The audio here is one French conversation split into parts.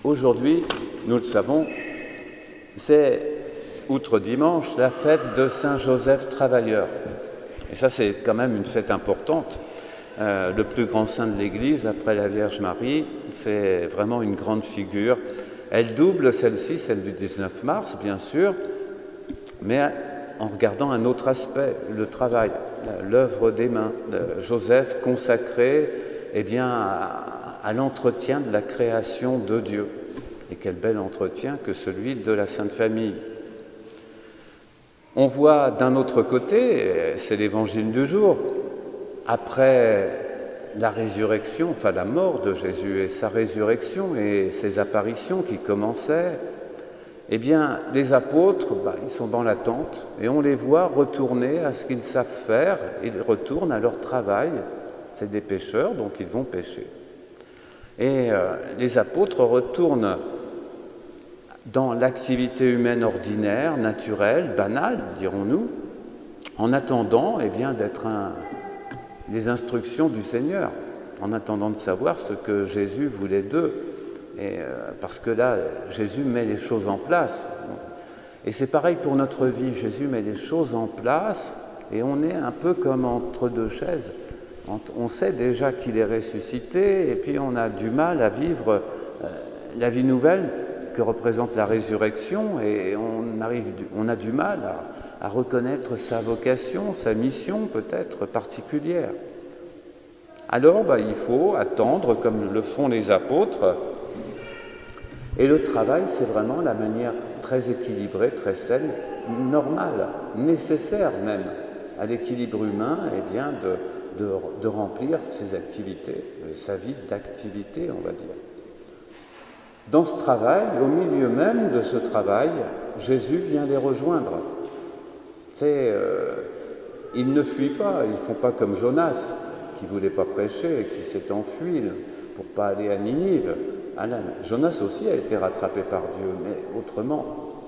Aujourd'hui, nous le savons, c'est, outre dimanche, la fête de Saint Joseph Travailleur. Et ça, c'est quand même une fête importante. Le plus grand saint de l'Église, après la Vierge Marie, c'est vraiment une grande figure. Elle double celle-ci, celle du 19 mars, bien sûr, mais en regardant un autre aspect, le travail, l'œuvre des mains de Joseph consacré à l'entretien de la création de Dieu. Et quel bel entretien que celui de la Sainte Famille. On voit d'un autre côté, c'est l'évangile du jour, après la résurrection, enfin la mort de Jésus et sa résurrection et ses apparitions qui commençaient, les apôtres, ils sont dans l'attente et on les voit retourner à ce qu'ils savent faire, ils retournent à leur travail, c'est des pêcheurs, donc ils vont pêcher. Et les apôtres retournent dans l'activité humaine ordinaire, naturelle, banale, dirons-nous, en attendant d'être les instructions du Seigneur, en attendant de savoir ce que Jésus voulait d'eux. Et parce que là, Jésus met les choses en place. Et c'est pareil pour notre vie, Jésus met les choses en place et on est un peu comme entre deux chaises. On sait déjà qu'il est ressuscité et puis on a du mal à vivre la vie nouvelle que représente la résurrection et on a du mal à reconnaître sa vocation, sa mission peut-être particulière. Alors il faut attendre comme le font les apôtres. Et le travail, c'est vraiment la manière très équilibrée, très saine, normale, nécessaire même à l'équilibre humain, de remplir ses activités, sa vie d'activité, on va dire. Dans ce travail, au milieu même de ce travail, Jésus vient les rejoindre. Ils ne fuient pas, ils ne font pas comme Jonas, qui ne voulait pas prêcher et qui s'est enfui pour ne pas aller à Ninive. Jonas aussi a été rattrapé par Dieu, mais autrement.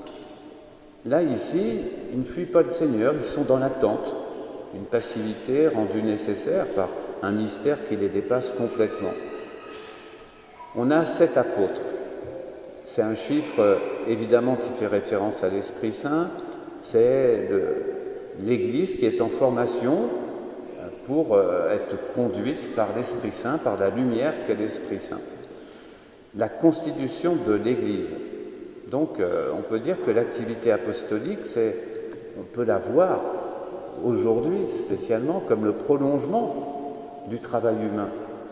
Là, ici, ils ne fuient pas le Seigneur, ils sont dans l'attente, une passivité rendue nécessaire par un mystère qui les dépasse complètement. On a 7 apôtres. C'est un chiffre, évidemment, qui fait référence à l'Esprit Saint. C'est l'Église qui est en formation pour être conduite par l'Esprit Saint, par la lumière qu'est l'Esprit Saint. La constitution de l'Église. Donc, on peut dire que l'activité apostolique, on peut la voir aujourd'hui spécialement comme le prolongement du travail humain.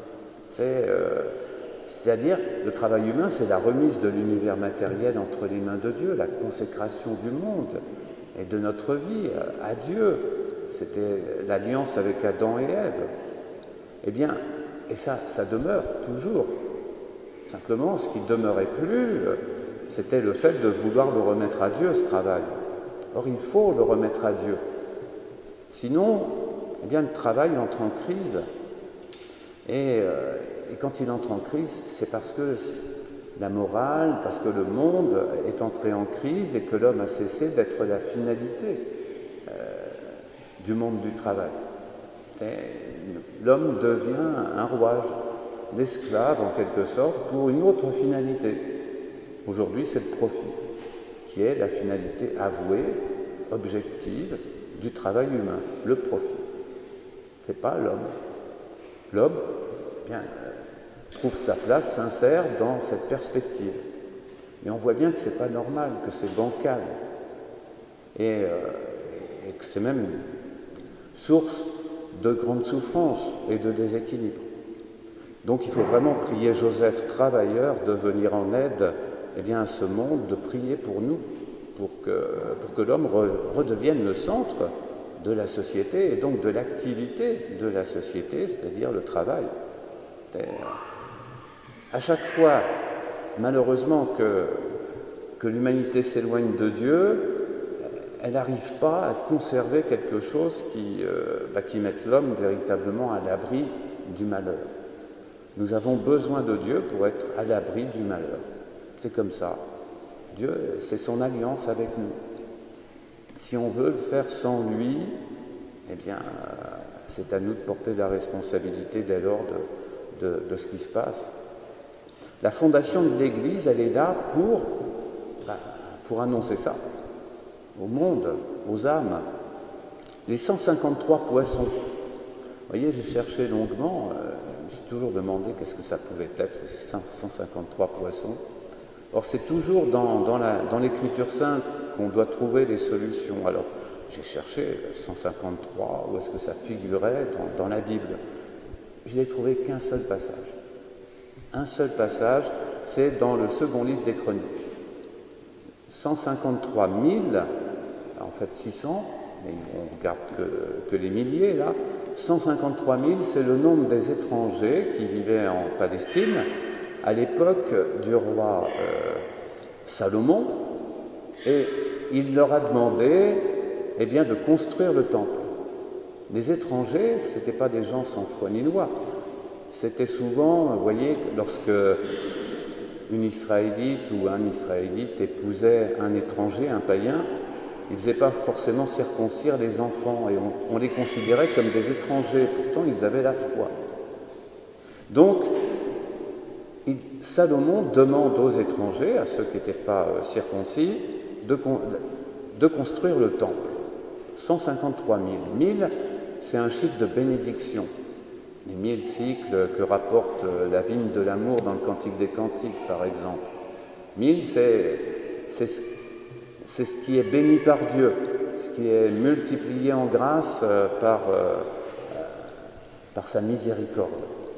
C'est-à-dire, le travail humain, c'est la remise de l'univers matériel entre les mains de Dieu, la consécration du monde et de notre vie à Dieu. C'était l'alliance avec Adam et Ève. Et ça demeure toujours. Simplement, ce qui ne demeurait plus, c'était le fait de vouloir le remettre à Dieu, ce travail. Or, il faut le remettre à Dieu. Sinon, le travail entre en crise. Et quand il entre en crise, c'est parce que la morale, parce que le monde est entré en crise et que l'homme a cessé d'être la finalité du monde du travail. L'homme devient un rouage, l'esclave en quelque sorte, pour une autre finalité. Aujourd'hui, c'est le profit, qui est la finalité avouée, objective, du travail humain, le profit. C'est pas l'homme. L'homme, trouve sa place sincère dans cette perspective. Mais on voit bien que c'est pas normal, que c'est bancal, et que c'est même une source de grande souffrance et de déséquilibre. Donc il faut vraiment prier Joseph Travailleur de venir en aide à ce monde, de prier pour nous, pour que l'homme redevienne le centre de la société et donc de l'activité de la société, c'est-à-dire le travail. À chaque fois, malheureusement, que l'humanité s'éloigne de Dieu, elle n'arrive pas à conserver quelque chose qui mette l'homme véritablement à l'abri du malheur. Nous avons besoin de Dieu pour être à l'abri du malheur. C'est comme ça. Dieu, c'est son alliance avec nous. Si on veut le faire sans lui, c'est à nous de porter la responsabilité dès lors de ce qui se passe. La fondation de l'Église, elle est là pour annoncer ça au monde, aux âmes. Les 153 poissons. Vous voyez, j'ai cherché longuement, je me suis toujours demandé qu'est-ce que ça pouvait être, ces 153 poissons. Or, c'est toujours dans l'Écriture sainte qu'on doit trouver les solutions. Alors, j'ai cherché 153, où est-ce que ça figurait dans la Bible. Je n'ai trouvé qu'un seul passage. Un seul passage, c'est dans le second livre des Chroniques. 153 000, en fait 600, mais on regarde que les milliers là. 153 000, c'est le nombre des étrangers qui vivaient en Palestine à l'époque du roi Salomon, et il leur a demandé de construire le temple. Les étrangers, ce n'étaient pas des gens sans foi ni loi. C'était souvent, vous voyez, lorsque une Israélite ou un Israélite épousait un étranger, un païen, ils ne faisaient pas forcément circoncire les enfants, et on les considérait comme des étrangers, pourtant ils avaient la foi. Donc, Salomon demande aux étrangers, à ceux qui n'étaient pas circoncis, de construire le temple. 153 000. 1000, c'est un chiffre de bénédiction. Les 1000 cycles que rapporte la vigne de l'amour dans le Cantique des Cantiques, par exemple. 1000, c'est ce qui est béni par Dieu, ce qui est multiplié en grâce par sa miséricorde.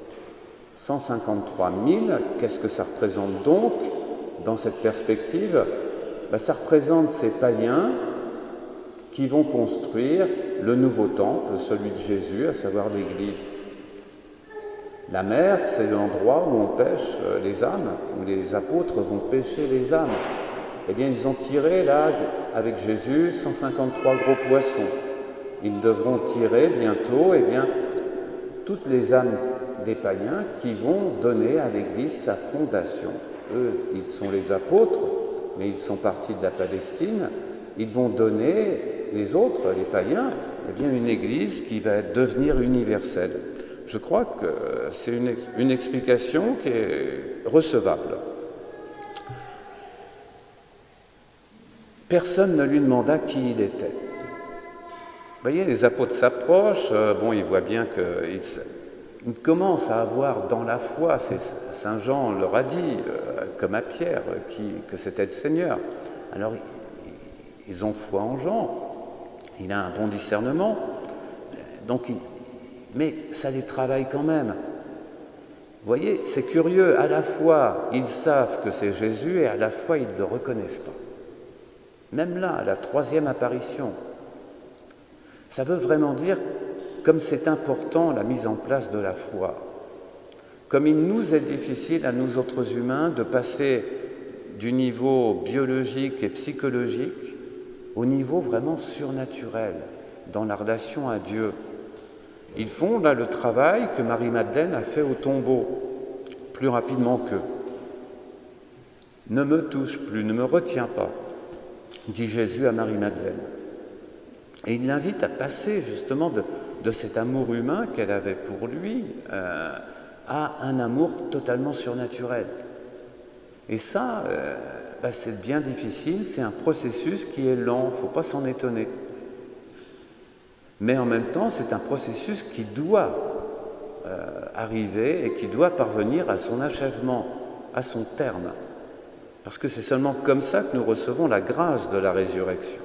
153 000, qu'est-ce que ça représente donc dans cette perspective? Ça représente ces païens qui vont construire le nouveau temple, celui de Jésus, à savoir l'Église. La mer, c'est l'endroit où on pêche les âmes, où les apôtres vont pêcher les âmes. Eh bien, ils ont tiré là, avec Jésus, 153 gros poissons. Ils devront tirer bientôt, toutes les âmes des païens qui vont donner à l'Église sa fondation. Eux, ils sont les apôtres, mais ils sont partis de la Palestine. Ils vont donner, les autres, les païens, une Église qui va devenir universelle. Je crois que c'est une explication qui est recevable. Personne ne lui demanda qui il était. Vous voyez, les apôtres s'approchent, ils voient bien qu'ils commencent à avoir dans la foi, Saint Jean leur a dit, comme à Pierre, que c'était le Seigneur. Alors, ils ont foi en Jean, il a un bon discernement, mais ça les travaille quand même. Vous voyez, c'est curieux, à la fois ils savent que c'est Jésus et à la fois ils ne le reconnaissent pas. Même là, à la troisième apparition, ça veut vraiment dire, comme c'est important la mise en place de la foi, comme il nous est difficile à nous autres humains de passer du niveau biologique et psychologique au niveau vraiment surnaturel dans la relation à Dieu. Ils font là le travail que Marie-Madeleine a fait au tombeau, plus rapidement qu'eux. « Ne me touche plus, ne me retiens pas », dit Jésus à Marie-Madeleine. Et il l'invite à passer justement de cet amour humain qu'elle avait pour lui à un amour totalement surnaturel. Et ça, c'est bien difficile, c'est un processus qui est lent, il ne faut pas s'en étonner. Mais en même temps, c'est un processus qui doit arriver et qui doit parvenir à son achèvement, à son terme. Parce que c'est seulement comme ça que nous recevons la grâce de la résurrection.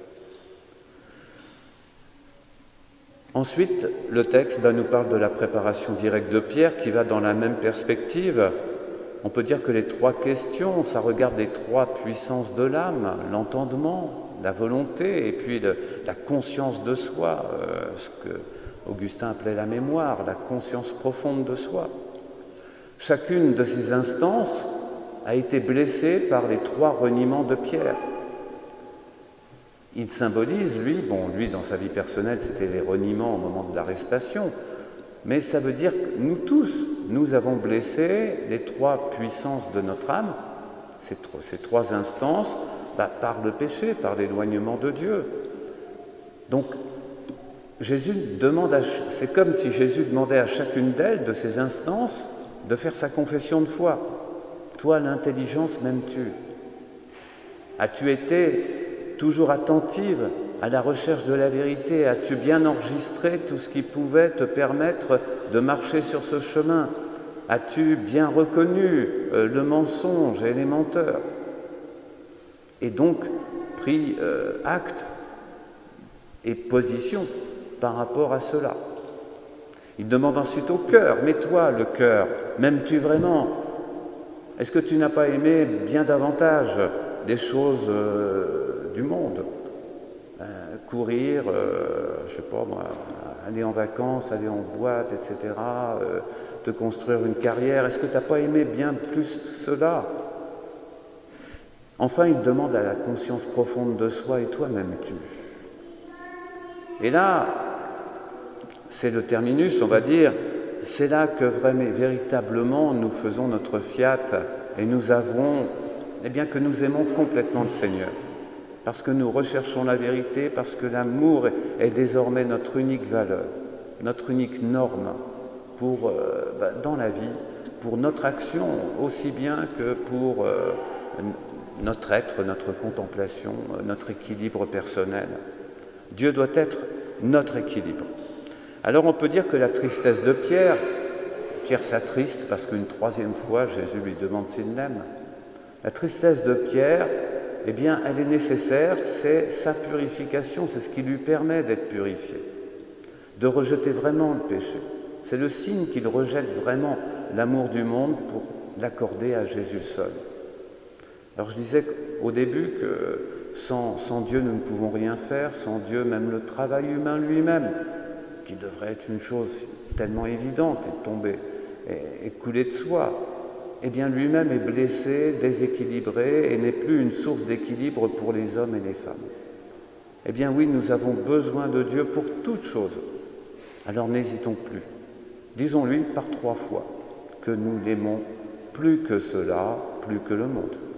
Ensuite, le texte nous parle de la préparation directe de Pierre qui va dans la même perspective. On peut dire que les trois questions, ça regarde les trois puissances de l'âme, l'entendement, la volonté et puis la conscience de soi, ce que Augustin appelait la mémoire, la conscience profonde de soi. Chacune de ces instances a été blessée par les trois reniements de Pierre. Il symbolise, lui dans sa vie personnelle, c'était les reniements au moment de l'arrestation, mais ça veut dire que nous tous, nous avons blessé les trois puissances de notre âme, ces trois instances, par le péché, par l'éloignement de Dieu. Donc, c'est comme si Jésus demandait à chacune d'elles, de ces instances, de faire sa confession de foi. Toi, l'intelligence m'aimes-tu? As-tu été toujours attentive à la recherche de la vérité? As-tu bien enregistré tout ce qui pouvait te permettre de marcher sur ce chemin? As-tu bien reconnu le mensonge et les menteurs? Et donc pris acte et position par rapport à cela. Il demande ensuite au cœur, mais toi, le cœur, m'aimes-tu vraiment? Est-ce que tu n'as pas aimé bien davantage les choses du monde? Courir, je sais pas moi, aller en vacances, aller en boîte, etc., te construire une carrière, est-ce que tu n'as pas aimé bien plus cela? Enfin, il demande à la conscience profonde de soi, et toi m'aimes-tu? Et là, c'est le terminus, on va dire, c'est là que vraiment, véritablement nous faisons notre fiat et nous avons, eh bien que nous aimons complètement le Seigneur. Parce que nous recherchons la vérité, parce que l'amour est désormais notre unique valeur, notre unique norme pour, dans la vie, pour notre action aussi bien que pour notre être, notre contemplation, notre équilibre personnel. Dieu doit être notre équilibre. Alors on peut dire que la tristesse de Pierre s'attriste parce qu'une troisième fois Jésus lui demande s'il l'aime. La tristesse de Pierre, eh bien, elle est nécessaire, c'est sa purification, c'est ce qui lui permet d'être purifié, de rejeter vraiment le péché. C'est le signe qu'il rejette vraiment l'amour du monde pour l'accorder à Jésus seul. Alors je disais au début que sans Dieu nous ne pouvons rien faire, sans Dieu même le travail humain lui-même, qui devrait être une chose tellement évidente et tomber et couler de soi, eh bien lui-même est blessé, déséquilibré et n'est plus une source d'équilibre pour les hommes et les femmes. Eh bien oui, nous avons besoin de Dieu pour toutes choses. Alors n'hésitons plus. Disons-lui par 3 fois que nous l'aimons plus que cela, plus que le monde.